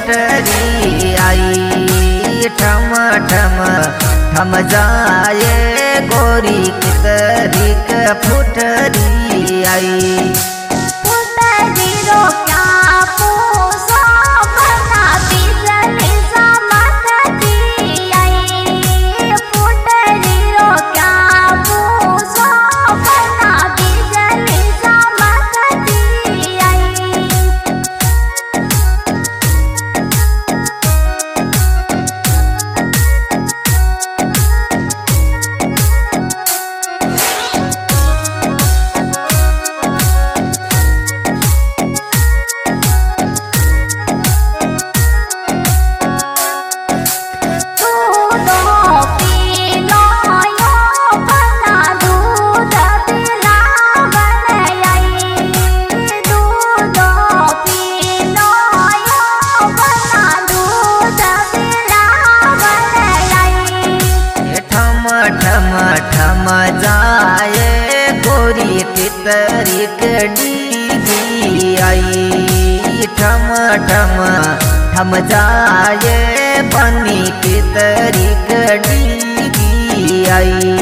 फुटरी आई ठम ठम थम जाए गोरी कितरी के फुटरी आई। फुटरी रो क्या पूछो बना बिजली चमकती आई। फुटरी रो क्या पूछो बना बिजली चमकती आई। ठम जाए गोरी कितरी कड़ी आई। ठम ठम थम जाए बनी कितरी कड़ी आई।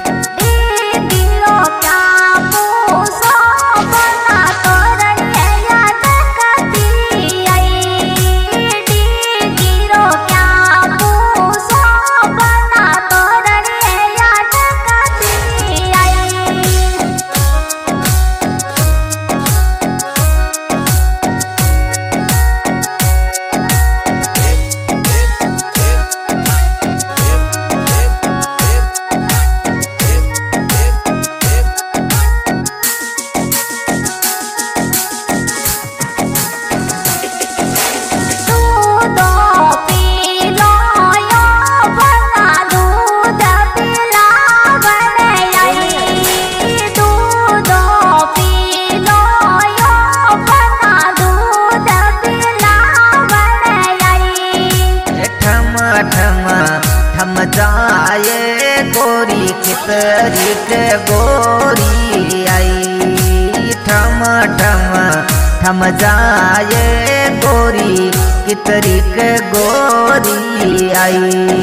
थम जाए गोरी कितरी के गोरी आई। ठम ठम थम जाए गोरी कितरी के गोरी आई।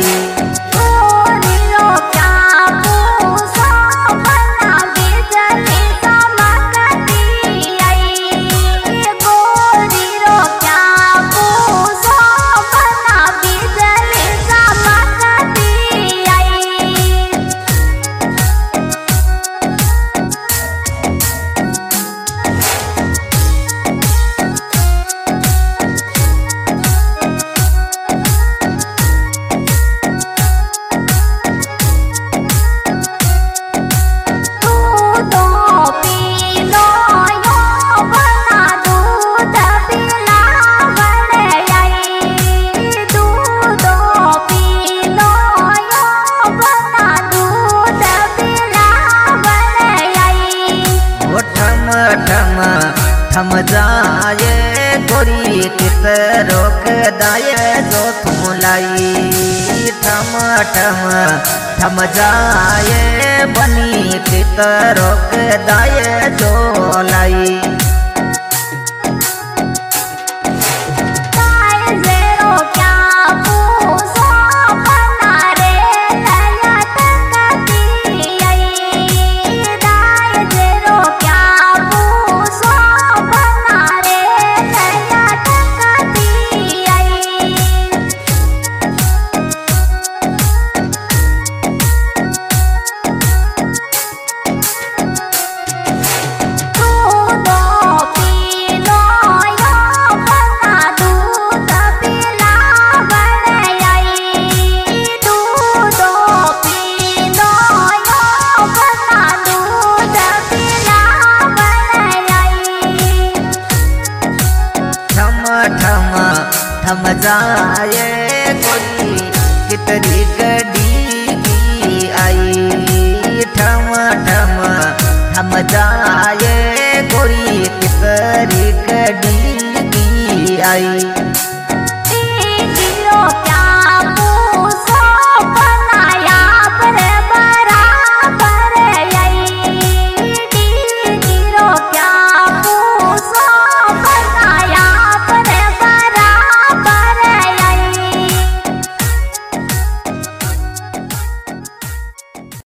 थम जाए गोरी कितरो के दाए जो तुम लाई। ठम ठम थम जाए बनी कितरो के दाए जो लाई। थम जाए गोरी कितरी कड़ी आई। ठम ठम थम जाए